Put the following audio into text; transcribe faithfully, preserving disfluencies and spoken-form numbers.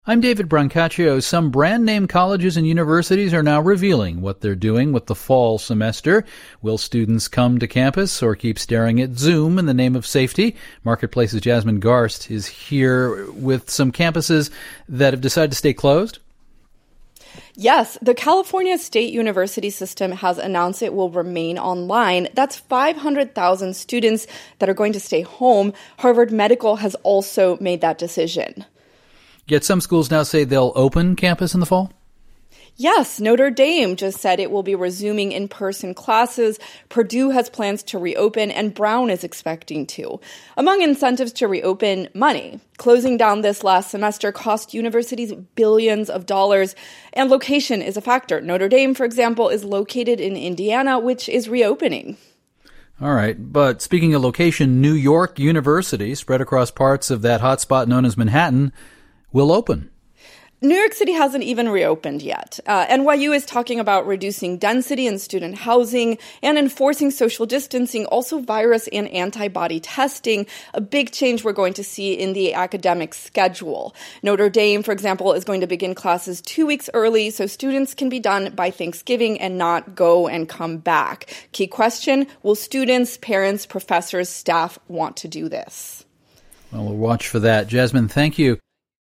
I'm David Brancaccio. Some brand-name colleges and universities are now revealing what they're doing with the fall semester. Will students come to campus or keep staring at Zoom in the name of safety? Marketplace's Jasmine Garst is here with some campuses that have decided to stay closed. Yes, the California State University system has announced it will remain online. That's five hundred thousand students that are going to stay home. Harvard Medical has also made that decision. Yet some schools now say they'll open campus in the fall? Yes, Notre Dame just said it will be resuming in-person classes. Purdue has plans to reopen, and Brown is expecting to. Among incentives to reopen, money. Closing down this last semester cost universities billions of dollars, and location is a factor. Notre Dame, for example, is located in Indiana, which is reopening. All right, but speaking of location, New York University, spread across parts of that hotspot known as Manhattan, will open. New York City hasn't even reopened yet. Uh, N Y U is talking about reducing density in student housing and enforcing social distancing, also virus and antibody testing, a big change we're going to see in the academic schedule. Notre Dame, for example, is going to begin classes two weeks early so students can be done by Thanksgiving and not go and come back. Key question, will students, parents, professors, staff want to do this? Well, we'll watch for that. Jasmine, thank you.